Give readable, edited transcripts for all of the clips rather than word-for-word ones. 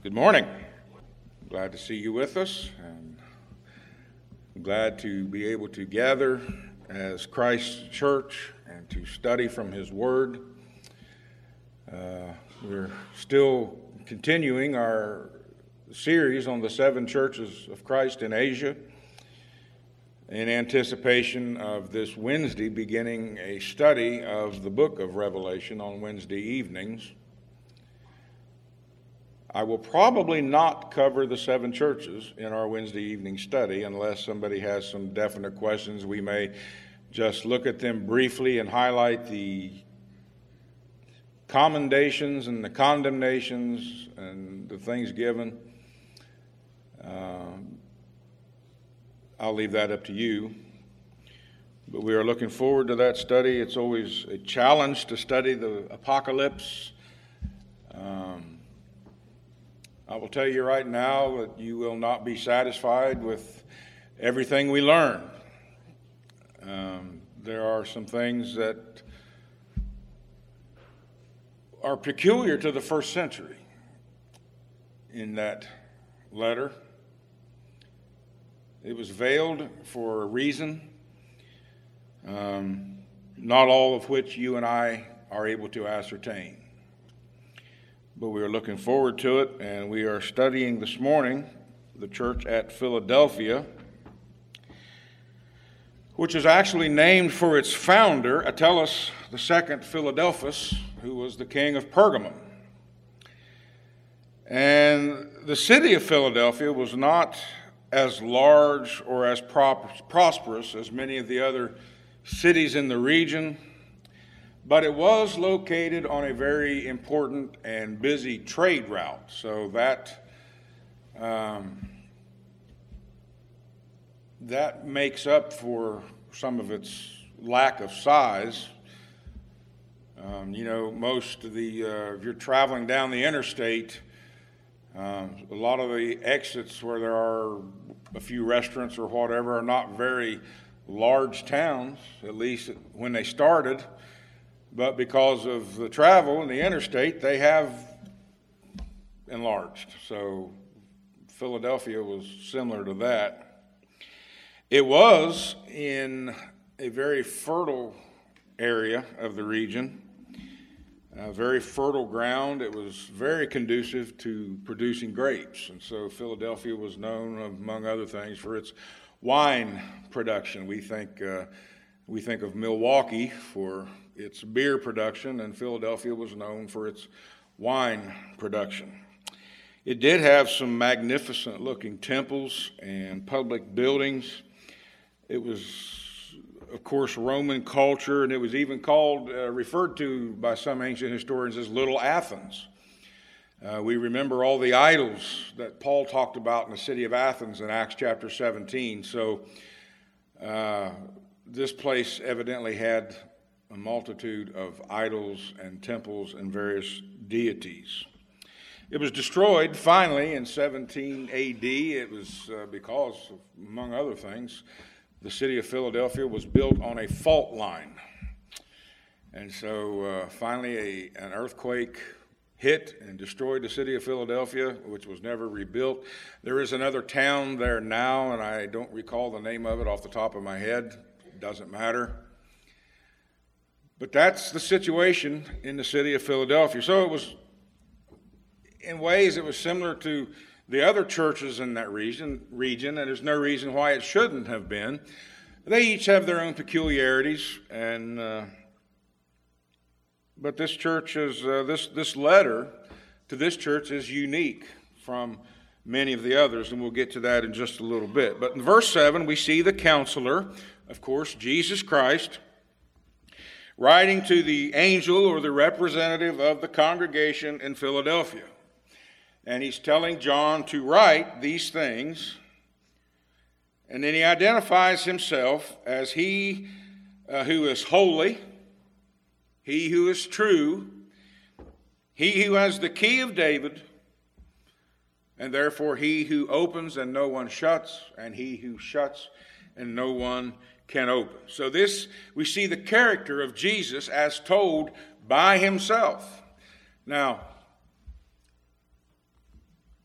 Good morning. Glad to see you with us, and I'm glad to be able to gather as Christ's church and to study from His Word. We're still continuing our series on the 7 churches of Christ in Asia in anticipation of this Wednesday beginning a study of the book of Revelation on Wednesday evenings. I will probably not cover the 7 churches in our Wednesday evening study unless somebody has some definite questions. We may just look at them briefly and highlight the commendations and the condemnations and the things given. I'll leave that up to you. But we are looking forward to that study. It's always a challenge to study the apocalypse. I will tell you right now that you will not be satisfied with everything we learn. There are some things that are peculiar to the first century in that letter. It was veiled for a reason, not all of which you and I are able to ascertain. But we are looking forward to it, and we are studying this morning the church at Philadelphia, which is actually named for its founder, Attalus II Philadelphus, who was the king of Pergamum. And the city of Philadelphia was not as large or as prosperous as many of the other cities in the region, but it was located on a very important and busy trade route. So that makes up for some of its lack of size. Most of the, if you're traveling down the interstate, a lot of the exits where there are a few restaurants or whatever are not very large towns, at least when they started. But because of the travel and the interstate, they have enlarged. So Philadelphia was similar to that. It was in a very fertile area of the region, very fertile ground. It was very conducive to producing grapes. And so Philadelphia was known, among other things, for its wine production. We think of Milwaukee for its beer production, and Philadelphia was known for its wine production. It did have some magnificent looking temples and public buildings. It was, of course, Roman culture, and it was even referred to by some ancient historians as Little Athens. We remember all the idols that Paul talked about in the city of Athens in Acts chapter 17. So this place evidently had a multitude of idols and temples and various deities. It was destroyed finally in 17 A.D. It was because, among other things, the city of Philadelphia was built on a fault line. And so finally an earthquake hit and destroyed the city of Philadelphia, which was never rebuilt. There is another town there now, and I don't recall the name of it off the top of my head. It doesn't matter. But that's the situation in the city of Philadelphia. So it was, in ways, it was similar to the other churches in that region, and there's no reason why it shouldn't have been. They each have their own peculiarities, but this church is this letter to this church is unique from many of the others, and we'll get to that in just a little bit. But in verse 7, we see the counselor, of course, Jesus Christ, writing to the angel or the representative of the congregation in Philadelphia. And he's telling John to write these things. And then he identifies himself as he who is holy, he who is true, he who has the key of David, and therefore he who opens and no one shuts, and he who shuts and no one can open. So we see the character of Jesus as told by himself. Now,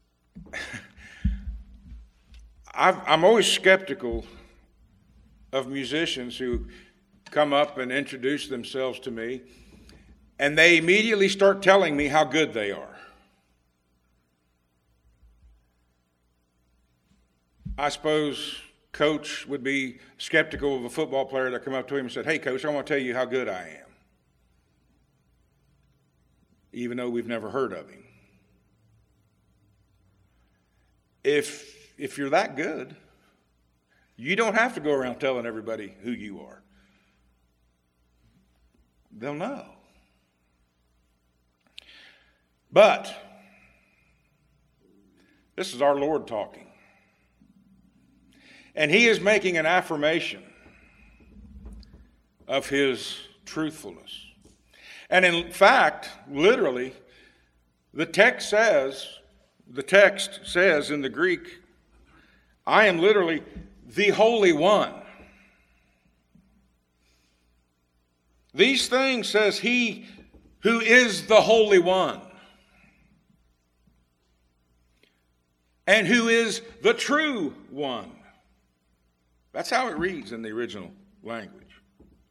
I'm always skeptical of musicians who come up and introduce themselves to me, and they immediately start telling me how good they are. I suppose Coach would be skeptical of a football player that come up to him and said, "Hey, Coach, I want to tell you how good I am," even though we've never heard of him. If you're that good, you don't have to go around telling everybody who you are. They'll know. But this is our Lord talking. And he is making an affirmation of his truthfulness. And in fact, literally, the text says in the Greek, I am literally the Holy One. These things says he who is the Holy One, and who is the true one. That's how it reads in the original language.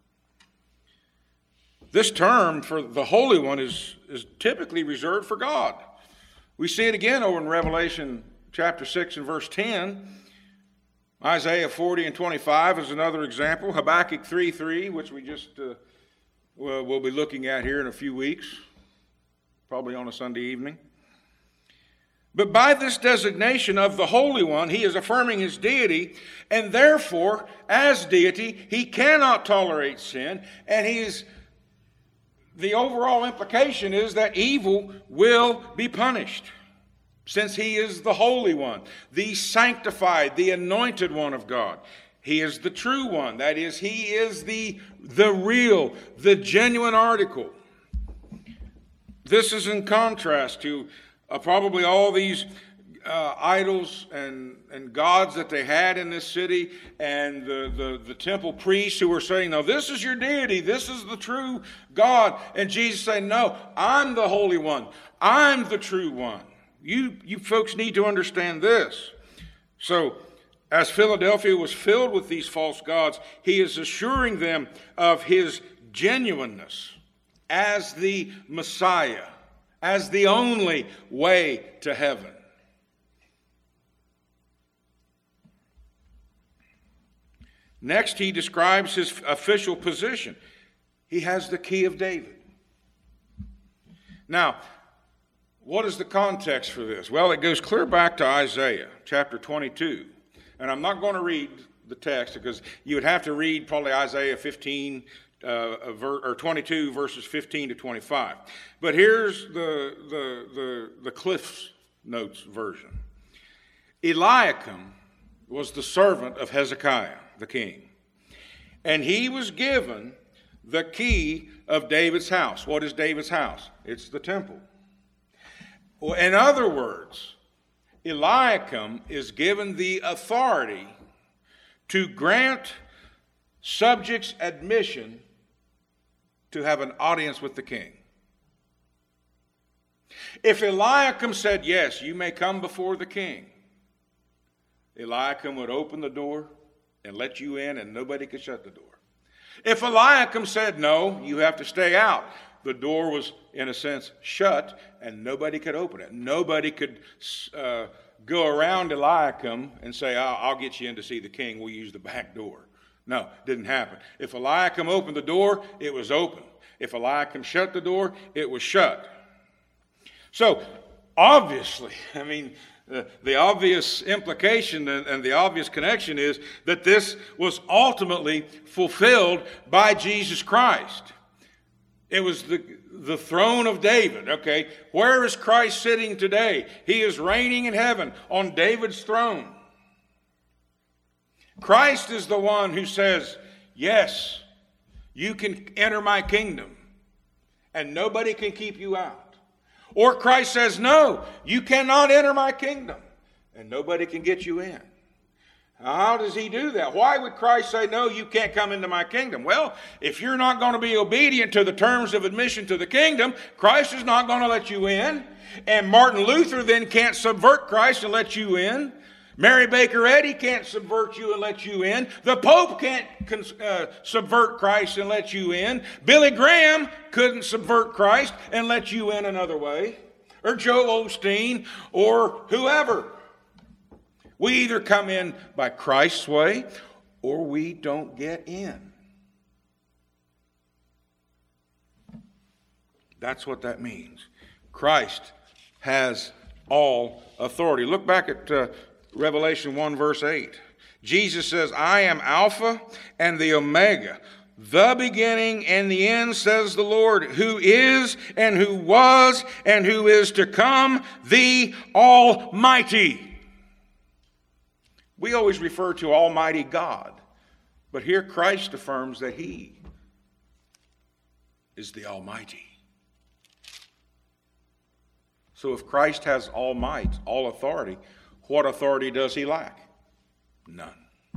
This term for the Holy One is typically reserved for God. We see it again over in Revelation chapter 6 and verse 10. Isaiah 40 and 25 is another example. Habakkuk 3:3, which we just we'll be looking at here in a few weeks, probably on a Sunday evening. But by this designation of the Holy One, he is affirming his deity, and therefore, as deity, he cannot tolerate sin, and the overall implication is that evil will be punished, since he is the Holy One, the sanctified, the anointed one of God. He is the true one. That is, he is the real, the genuine article. This is in contrast to probably all these idols and gods that they had in this city, and the temple priests who were saying, "No, this is your deity, this is the true God." And Jesus saying, "No, I'm the Holy One. I'm the true one." You folks need to understand this. So, as Philadelphia was filled with these false gods, he is assuring them of his genuineness as the Messiah, as the only way to heaven. Next, he describes his official position. He has the key of David. Now, what is the context for this? Well, it goes clear back to Isaiah chapter 22. And I'm not going to read the text because you would have to read probably Isaiah 15 or 22 verses 15 to 25. But here's the Cliff's Notes version. Eliakim was the servant of Hezekiah, the king, and he was given the key of David's house. What is David's house? It's the temple. In other words, Eliakim is given the authority to grant subjects admission to have an audience with the king. If Eliakim said, "Yes, you may come before the king," Eliakim would open the door and let you in, and nobody could shut the door. If Eliakim said, "No, you have to stay out," the door was, in a sense, shut, and nobody could open it. Nobody could go around Eliakim and say, I'll get you in to see the king. We'll use the back door. No, didn't happen. If Eliakim opened the door, it was open. If Eliakim shut the door, it was shut. So, obviously, the obvious implication and the obvious connection is that this was ultimately fulfilled by Jesus Christ. It was the throne of David. Okay, where is Christ sitting today? He is reigning in heaven on David's throne. Christ is the one who says, "Yes, you can enter my kingdom, and nobody can keep you out." Or Christ says, "No, you cannot enter my kingdom, and nobody can get you in." How does he do that? Why would Christ say, "No, you can't come into my kingdom"? Well, if you're not going to be obedient to the terms of admission to the kingdom, Christ is not going to let you in. And Martin Luther then can't subvert Christ and let you in, Mary Baker Eddy can't subvert you and let you in. The Pope can't subvert Christ and let you in. Billy Graham couldn't subvert Christ and let you in another way. Or Joe Osteen or whoever. We either come in by Christ's way or we don't get in. That's what that means. Christ has all authority. Look back at Revelation 1 verse 8. Jesus says, I am Alpha and the Omega, the beginning and the end, says the Lord, who is and who was and who is to come, the Almighty. We always refer to Almighty God, but here Christ affirms that He is the Almighty. So if Christ has all might, all authority, what authority does He lack? None.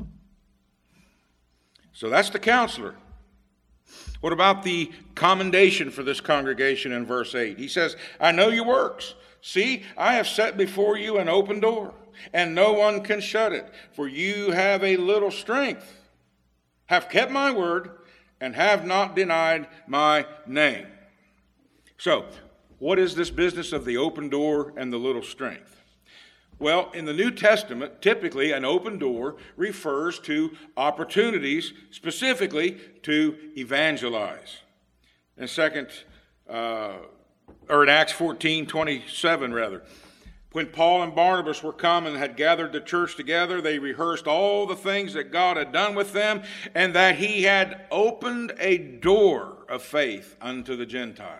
So that's the counselor. What about the commendation for this congregation in verse 8? He says, I know your works. See, I have set before you an open door, and no one can shut it. For you have a little strength, have kept my word, and have not denied my name. So, what is this business of the open door and the little strength? Well, in the New Testament, typically an open door refers to opportunities, specifically to evangelize. In Acts 14:27, when Paul and Barnabas were come and had gathered the church together, they rehearsed all the things that God had done with them, and that He had opened a door of faith unto the Gentiles.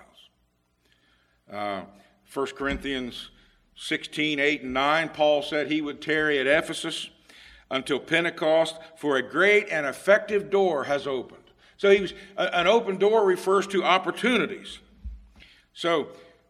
1 Corinthians 16:8 and 9, Paul said he would tarry at Ephesus until Pentecost, for a great and effective door has opened. So an open door refers to opportunities. So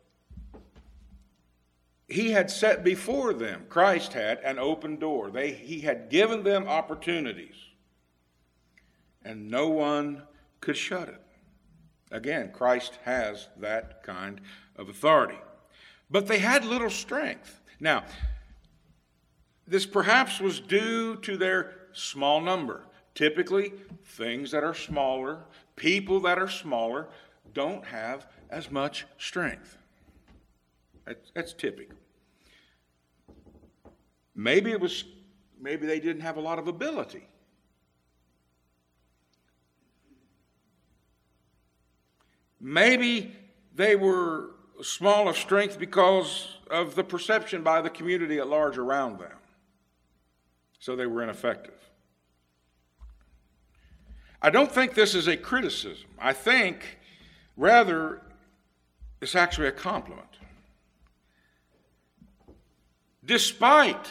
He had set before them, Christ had, an open door. He had given them opportunities, and no one could shut it. Again, Christ has that kind of authority. But they had little strength. Now, this perhaps was due to their small number. Typically, things that are smaller, people that are smaller, don't have as much strength. That's typical. Maybe they didn't have a lot of ability. Maybe they were small of strength because of the perception by the community at large around them. So they were ineffective. I don't think this is a criticism. I think, rather, it's actually a compliment. Despite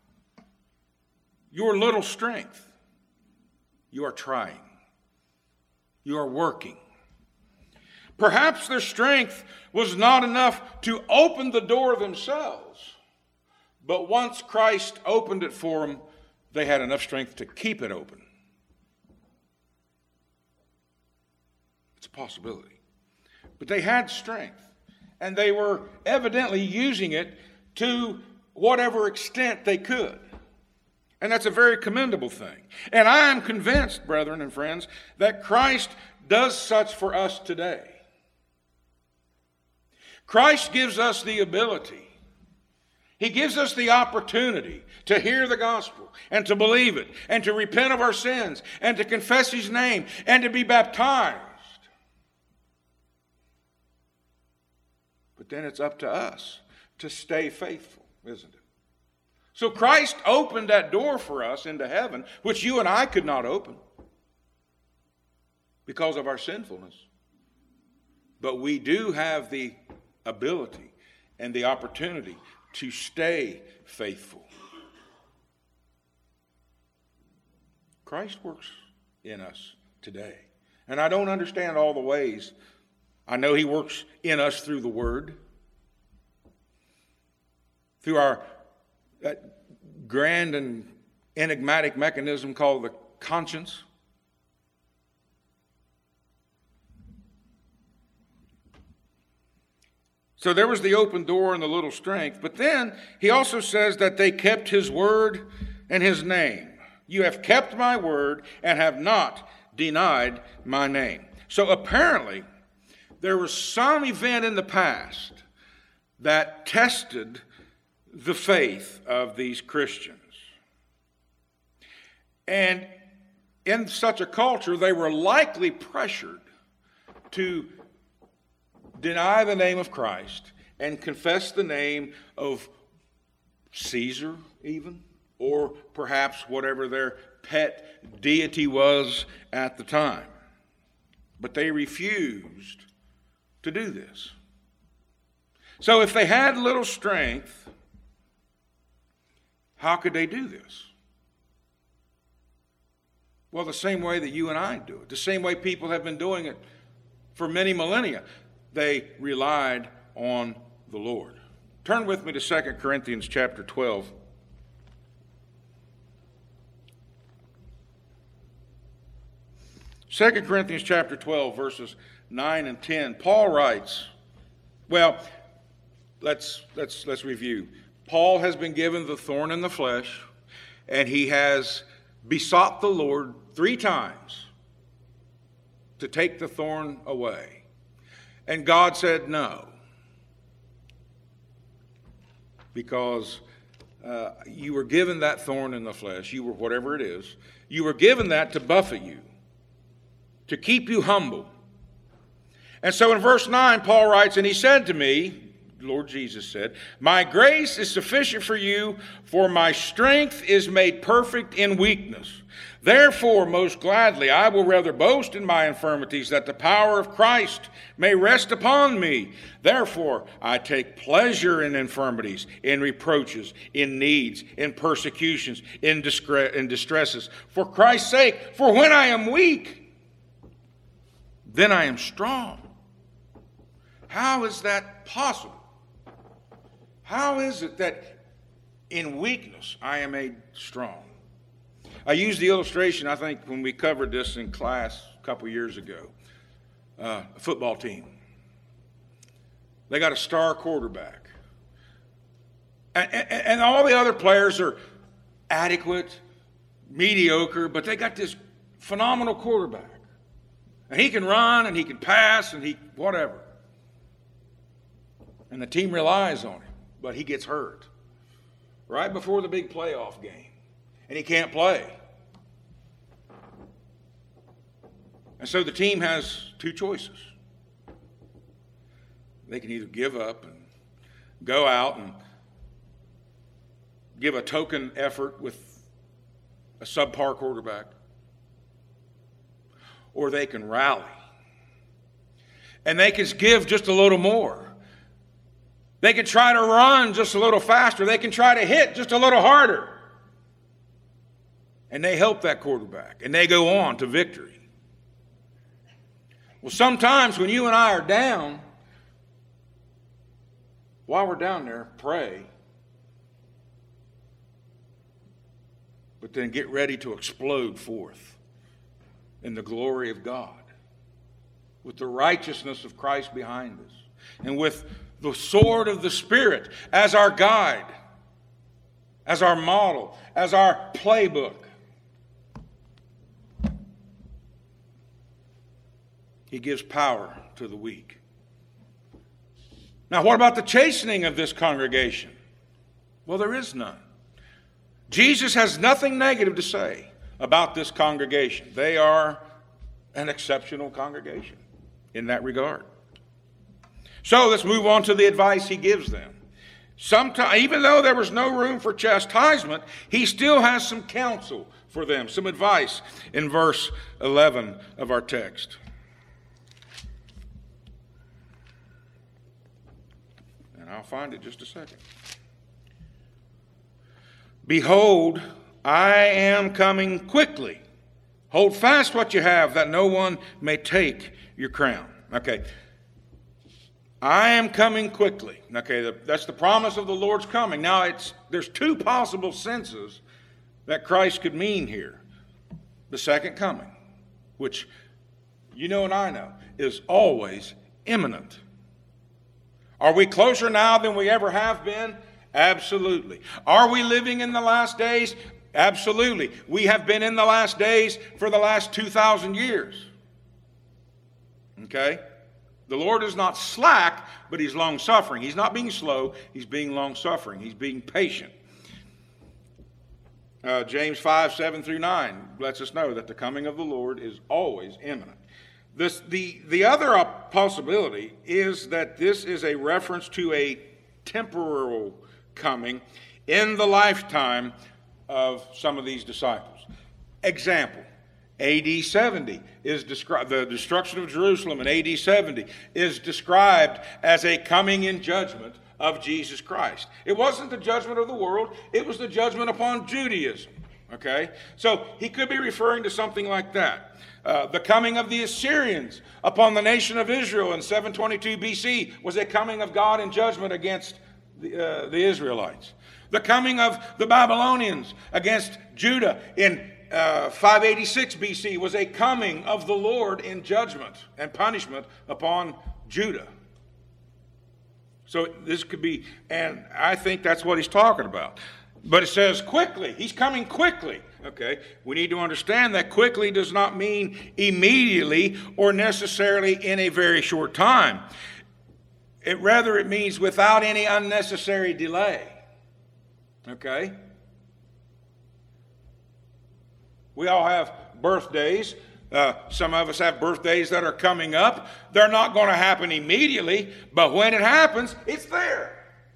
your little strength, you are trying. You are working. Perhaps their strength was not enough to open the door themselves, but once Christ opened it for them, they had enough strength to keep it open. It's a possibility. But they had strength, and they were evidently using it to whatever extent they could. And that's a very commendable thing. And I am convinced, brethren and friends, that Christ does such for us today. Christ gives us the ability. He gives us the opportunity to hear the gospel and to believe it and to repent of our sins and to confess His name and to be baptized. But then it's up to us to stay faithful, isn't it? So Christ opened that door for us into heaven, which you and I could not open because of our sinfulness. But we do have the ability and the opportunity to stay faithful. Christ works in us today. And I don't understand all the ways. I know He works in us through the Word, through our grand and enigmatic mechanism called the conscience. So there was the open door and the little strength. But then he also says that they kept his word and his name. You have kept my word and have not denied my name. So apparently there was some event in the past that tested the faith of these Christians. And in such a culture, they were likely pressured to deny the name of Christ and confess the name of Caesar even, or perhaps whatever their pet deity was at the time. But they refused to do this. So if they had little strength, how could they do this? Well, the same way that you and I do it, the same way people have been doing it for many millennia. They relied on the Lord. Turn with me to 2 Corinthians chapter 12. Second Corinthians chapter 12, verses 9 and 10. Paul writes, well, let's review. Paul has been given the thorn in the flesh, and he has besought the Lord 3 times to take the thorn away. And God said no, because you were given that thorn in the flesh, you were whatever it is, you were given that to buffet you, to keep you humble. And so in verse 9, Paul writes, and he said to me, Lord Jesus said, my grace is sufficient for you, for my strength is made perfect in weakness. Therefore, most gladly, I will rather boast in my infirmities, that the power of Christ may rest upon me. Therefore, I take pleasure in infirmities, in reproaches, in needs, in persecutions, in distresses, for Christ's sake. For when I am weak, then I am strong. How is that possible? How is it that in weakness I am made strong? I used the illustration, I think, when we covered this in class a couple years ago. A football team. They got a star quarterback. And all the other players are adequate, mediocre, but they got this phenomenal quarterback. And he can run, and he can pass, and he whatever. And the team relies on him, but he gets hurt right before the big playoff game. And he can't play. And so the team has 2 choices. They can either give up and go out and give a token effort with a subpar quarterback, or they can rally. And they can give just a little more. They can try to run just a little faster. They can try to hit just a little harder. And they help that quarterback, and they go on to victory. Well, sometimes when you and I are down, while we're down there, pray. But then get ready to explode forth in the glory of God, with the righteousness of Christ behind us, and with the sword of the Spirit as our guide, as our model, as our playbook. He gives power to the weak. Now, what about the chastening of this congregation? Well, there is none. Jesus has nothing negative to say about this congregation. They are an exceptional congregation in that regard. So let's move on to the advice he gives them. Sometimes, even though there was no room for chastisement, he still has some counsel for them, some advice in verse 11 of our text. And I'll find it just a second. Behold, I am coming quickly. Hold fast what you have, that no one may take your crown. Okay. I am coming quickly. Okay, that's the promise of the Lord's coming. Now, there's 2 possible senses that Christ could mean here. The second coming, which you know and I know, is always imminent. Are we closer now than we ever have been? Absolutely. Are we living in the last days? Absolutely. We have been in the last days for the last 2,000 years. Okay? The Lord is not slack, but He's long-suffering. He's not being slow. He's being long-suffering. He's being patient. James 5, 7 through 9 lets us know that the coming of the Lord is always imminent. The other possibility is that this is a reference to a temporal coming in the lifetime of some of these disciples. Example, AD 70 is described, the destruction of Jerusalem in AD 70 is described as a coming in judgment of Jesus Christ. It wasn't the judgment of the world, it was the judgment upon Judaism. Okay? So he could be referring to something like that. The coming of the Assyrians upon the nation of Israel in 722 BC was a coming of God in judgment against the Israelites. The coming of the Babylonians against Judah in 586 BC was a coming of the Lord in judgment and punishment upon Judah. So this could be, and I think that's what he's talking about. But it says quickly. He's coming quickly. Okay, we need to understand that quickly does not mean immediately or necessarily in a very short time. Rather, it means without any unnecessary delay. Okay? We all have birthdays. Some of us have birthdays that are coming up. They're not going to happen immediately, but when it happens, it's there.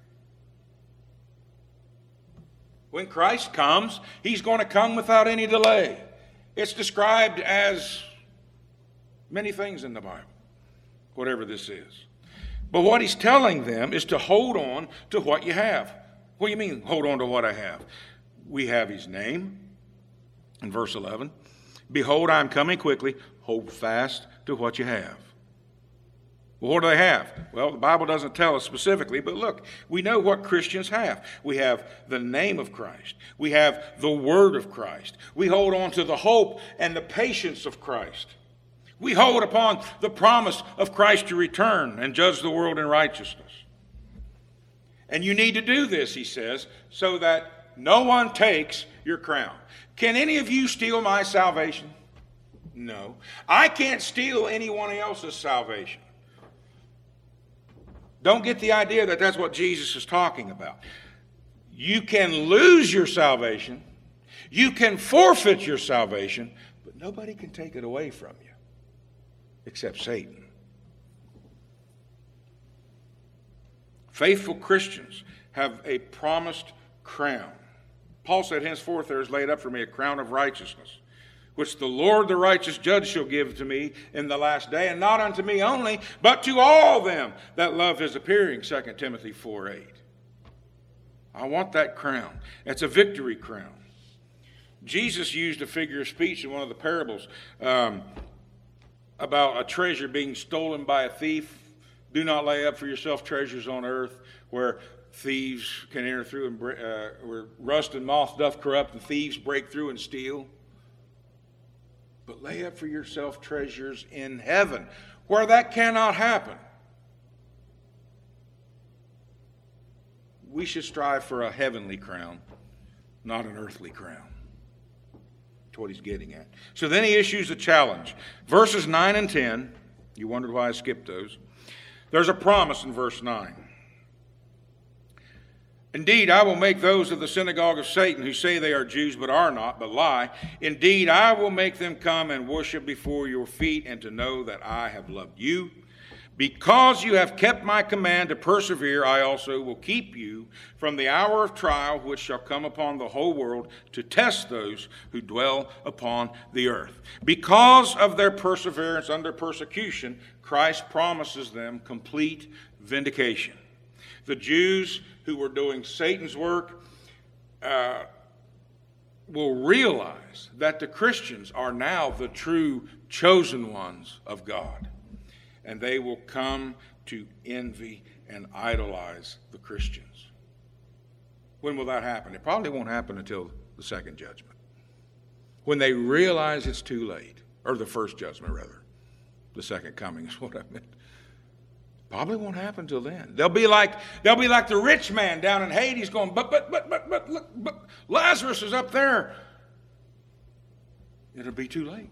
When Christ comes, He's going to come without any delay. It's described as many things in the Bible, whatever this is. But what He's telling them is to hold on to what you have. What do you mean, hold on to what I have? We have His name in verse 11. Behold, I am coming quickly. Hold fast to what you have. Well, what do they have? Well, the Bible doesn't tell us specifically, but look, we know what Christians have. We have the name of Christ. We have the word of Christ. We hold on to the hope and the patience of Christ. We hold upon the promise of Christ to return and judge the world in righteousness. And you need to do this, he says, so that no one takes your crown. Can any of you steal my salvation? No. I can't steal anyone else's salvation. Don't get the idea that that's what Jesus is talking about. You can lose your salvation. You can forfeit your salvation, but nobody can take it away from you except Satan. Faithful Christians have a promised crown. Paul said, henceforth there is laid up for me a crown of righteousness, which the Lord the righteous judge shall give to me in the last day, and not unto me only, but to all them that love his appearing, 2 Timothy 4:8. I want that crown. It's a victory crown. Jesus used a figure of speech in one of the parables about a treasure being stolen by a thief. Do not lay up for yourself treasures on earth where thieves can enter through and where rust and moth doth corrupt and thieves break through and steal. But lay up for yourself treasures in heaven, where that cannot happen. We should strive for a heavenly crown, not an earthly crown. That's what he's getting at. So then he issues a challenge. Verses 9 and 10, you wondered why I skipped those. There's a promise in verse 9. Indeed, I will make those of the synagogue of Satan who say they are Jews but are not, but lie. Indeed, I will make them come and worship before your feet and to know that I have loved you. Because you have kept my command to persevere, I also will keep you from the hour of trial which shall come upon the whole world to test those who dwell upon the earth. Because of their perseverance under persecution, Christ promises them complete vindication. The Jews who were doing Satan's work will realize that the Christians are now the true chosen ones of God. And they will come to envy and idolize the Christians. When will that happen? It probably won't happen until the second judgment. When they realize it's too late. Or the first judgment, rather. The second coming is what I meant. Probably won't happen till then. They'll be like the rich man down in Hades going, but look, but Lazarus is up there. It'll be too late.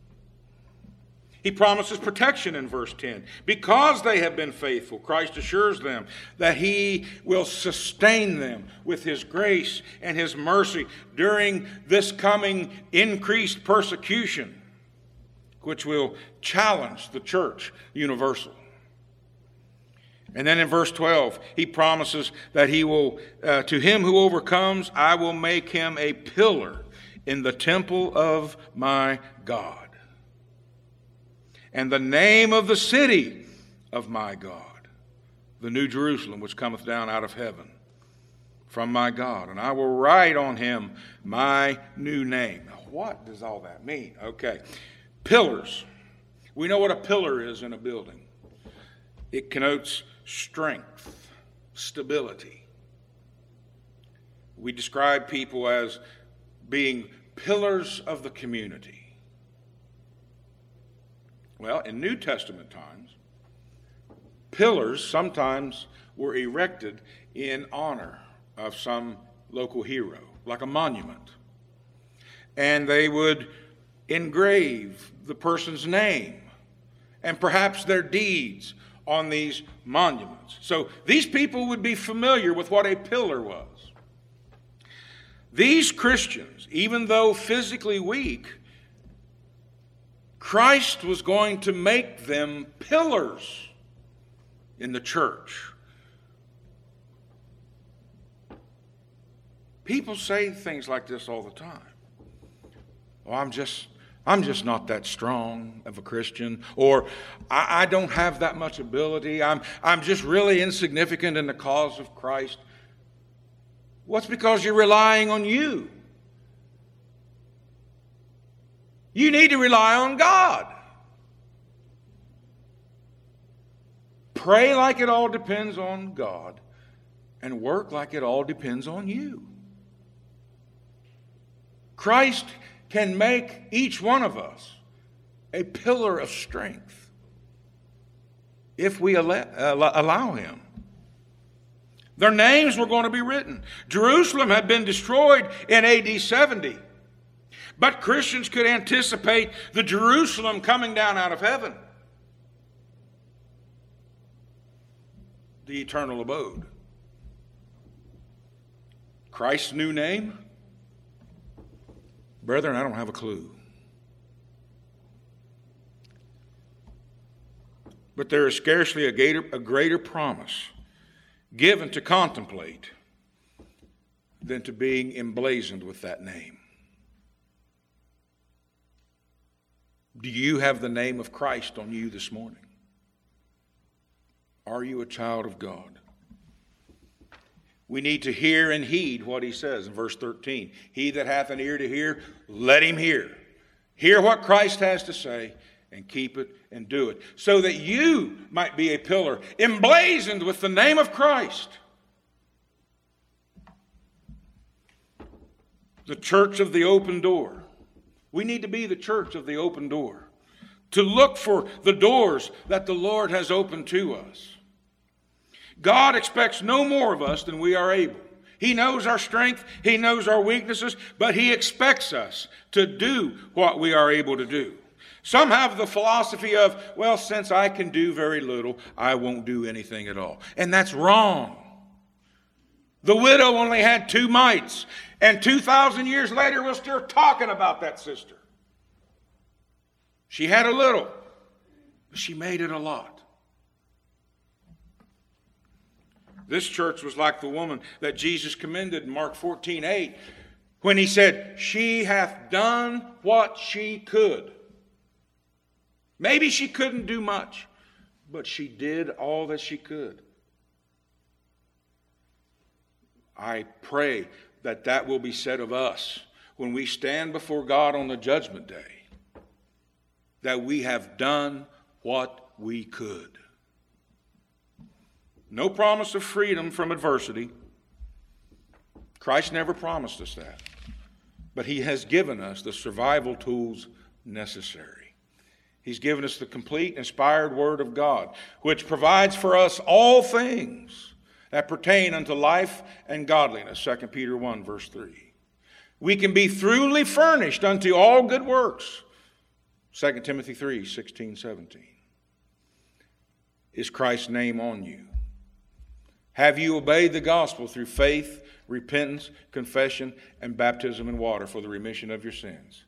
He promises protection in verse 10. Because they have been faithful, Christ assures them that he will sustain them with his grace and his mercy during this coming increased persecution, which will challenge the church universal. And then in verse 12, he promises that he will, to him who overcomes, I will make him a pillar in the temple of my God, and the name of the city of my God, the new Jerusalem, which cometh down out of heaven from my God. And I will write on him my new name. Now, what does all that mean? Okay. Pillars. We know what a pillar is in a building. It connotes strength, stability. We describe people as being pillars of the community. Well, in New Testament times, pillars sometimes were erected in honor of some local hero, like a monument. And they would engrave the person's name and perhaps their deeds on these monuments. So these people would be familiar with what a pillar was. These Christians, even though physically weak, Christ was going to make them pillars in the church. People say things like this all the time. Oh, I'm just not that strong of a Christian, or I don't have that much ability. I'm just really insignificant in the cause of Christ. What's because you're relying on you? You need to rely on God. Pray like it all depends on God, and work like it all depends on you. Christ can make each one of us a pillar of strength if we allow him. Their names were going to be written. Jerusalem had been destroyed in AD 70. But Christians could anticipate the Jerusalem coming down out of heaven, the eternal abode. Christ's new name? Brethren, I don't have a clue. But there is scarcely a greater promise given to contemplate than to being emblazoned with that name. Do you have the name of Christ on you this morning? Are you a child of God? We need to hear and heed what he says in verse 13. He that hath an ear to hear, let him hear. Hear what Christ has to say and keep it and do it, so that you might be a pillar emblazoned with the name of Christ. The church of the open door. We need to be the church of the open door, to look for the doors that the Lord has opened to us. God expects no more of us than we are able. He knows our strength, he knows our weaknesses, but he expects us to do what we are able to do. Some have the philosophy of, well, since I can do very little, I won't do anything at all. And that's wrong. The widow only had 2 mites, and 2,000 years later we're still talking about that sister. She had a little, but she made it a lot. This church was like the woman that Jesus commended in Mark 14:8, when he said, she hath done what she could. Maybe she couldn't do much, but she did all that she could. I pray that that will be said of us when we stand before God on the judgment day, that we have done what we could. No promise of freedom from adversity. Christ never promised us that. But he has given us the survival tools necessary. He's given us the complete, inspired Word of God, which provides for us all things that pertain unto life and godliness. 2 Peter 1, verse 3. We can be thoroughly furnished unto all good works. 2 Timothy 3, 16, 17. Is Christ's name on you? Have you obeyed the gospel through faith, repentance, confession, and baptism in water for the remission of your sins?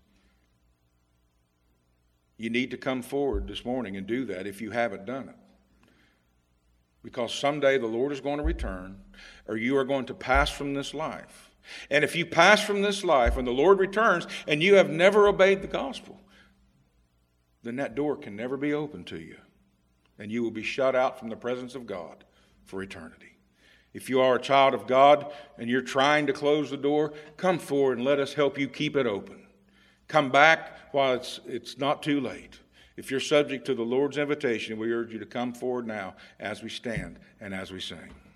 You need to come forward this morning and do that if you haven't done it. Because someday the Lord is going to return, or you are going to pass from this life. And if you pass from this life and the Lord returns and you have never obeyed the gospel, then that door can never be opened to you. And you will be shut out from the presence of God for eternity. If you are a child of God and you're trying to close the door, come forward and let us help you keep it open. Come back while it's not too late. If you're subject to the Lord's invitation, we urge you to come forward now as we stand and as we sing.